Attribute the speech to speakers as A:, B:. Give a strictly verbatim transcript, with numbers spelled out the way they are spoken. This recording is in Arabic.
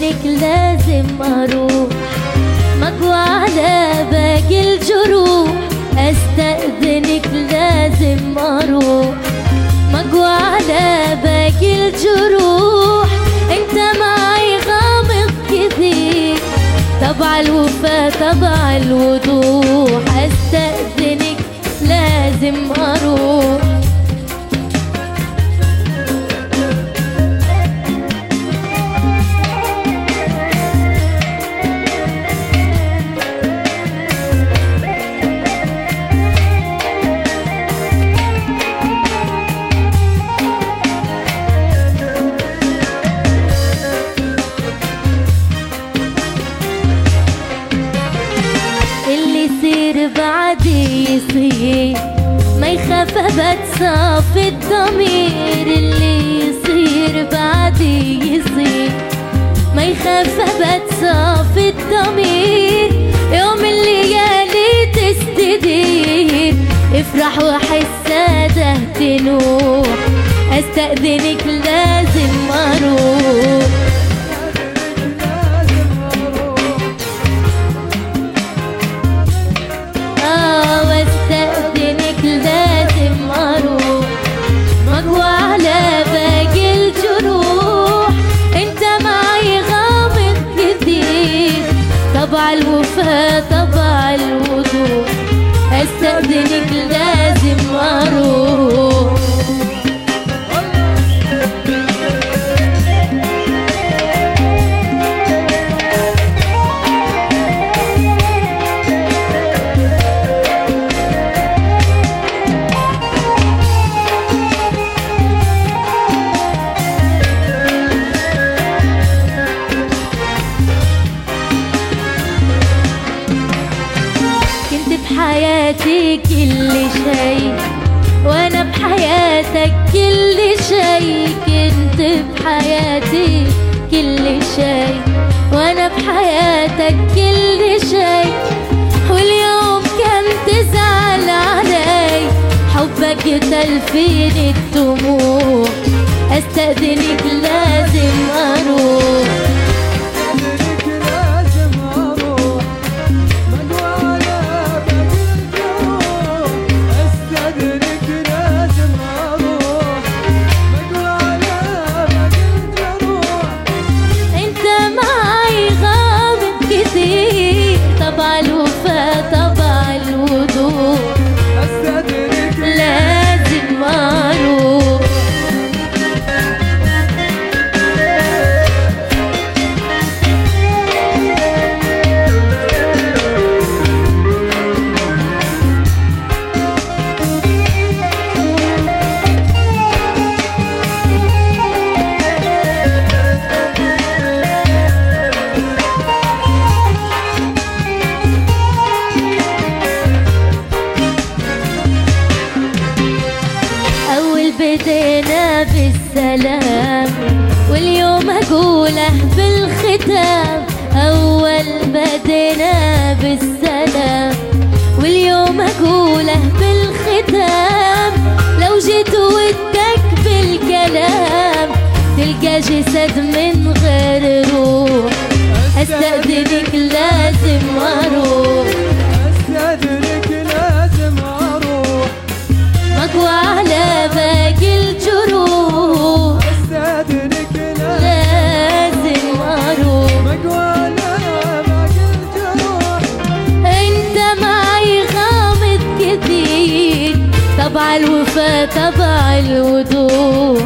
A: استأذنك لازم اروح، مقوى على باقي الجروح. استأذنك لازم اروح، مقوى على باقي الجروح. انت معي غامض كثير، طبع الوفا طبع الوضوح. استأذنك لازم اروح. بعدي يصير ما يخاف ابد صافي الضمير. اللي يصير بعدي يصير ما يخاف ابد صافي الضمير. يوم الليالي تستدير افرح واحس ده تنوح. استأذنك لازم اروح. لازم اروح، مقوى على باقي الجروح. انت معي غامض كثير، طبع الوفا طبع الوضوح. استأذنك لازم اروح. بحياتي كل شيء وانا بحياتك كل شيء. كنت بحياتي كل شيء وانا بحياتك كل شيء. واليوم كم تزعل علي، حبك تلفين الدموع. استأذنك لازم اروح. طبع الوفا طبع الوضوح. استأذنك لازم اروح. بدينا بالسلام واليوم اقوله بالختام. اول بدينا بالسلام واليوم اقوله بالختام. لو جيت ودك بالكلام تلقى جسد من غير روح. استأذنك لازم اروح.
B: استأذنك لازم اروح،
A: مقوى على باقي الجروح.
B: استأذنك
A: لازم اروح،
B: مقوى على باقي الجروح.
A: انت معي غامض كثير، طبع الوفا طبع الوضوح.